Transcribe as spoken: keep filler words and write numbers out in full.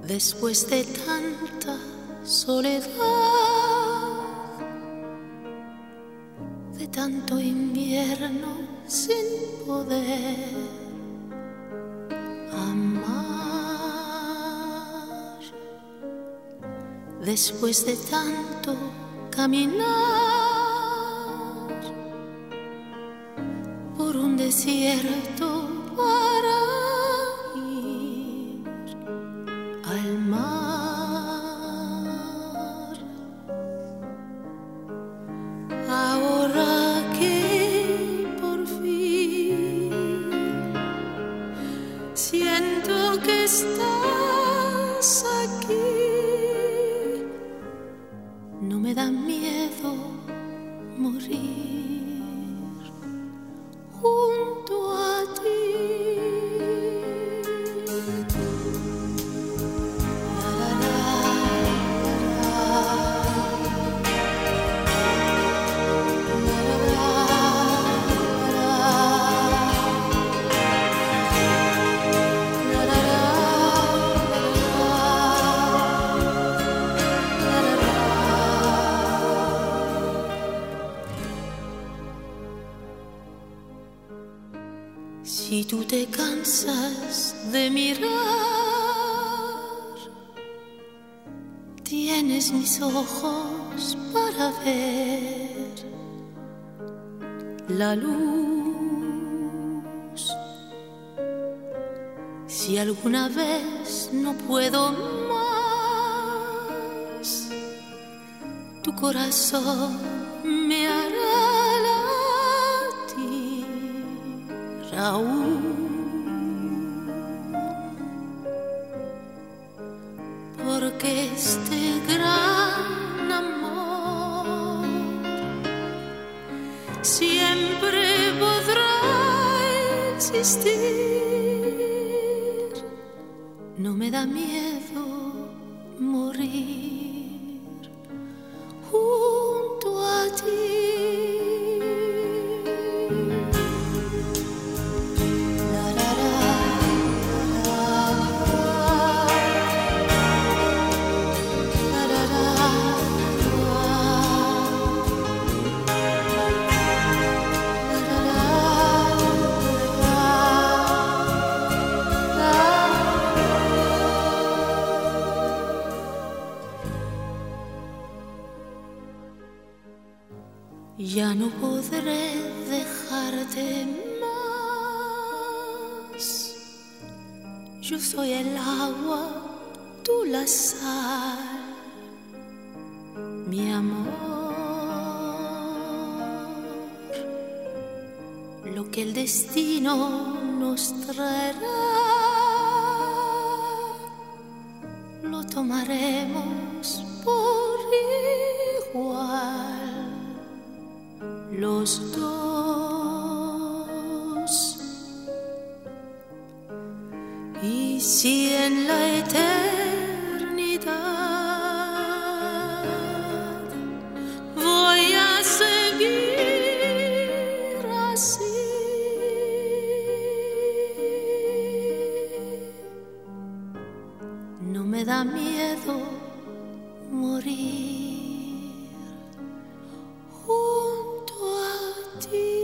Después de tanta soledad, de tanto invierno sin poder amar, después de tanto caminar por un desierto para ir al mar, ahora que por fin siento que estás aquí, no me da miedo morir junto a ti. Si tú te cansas de mirar, tienes mis ojos para ver la luz. Si alguna vez no puedo más, tu corazón me hará aún, porque este gran amor siempre podrá existir. No me da miedo morir junto a ti. Ya no podré dejarte más. Yo soy el agua, tú la sal, mi amor. Lo que el destino nos traerá, lo tomaremos por igual los dos. Y si en la eternidad voy a seguir así, no me da miedo morir junto a ti.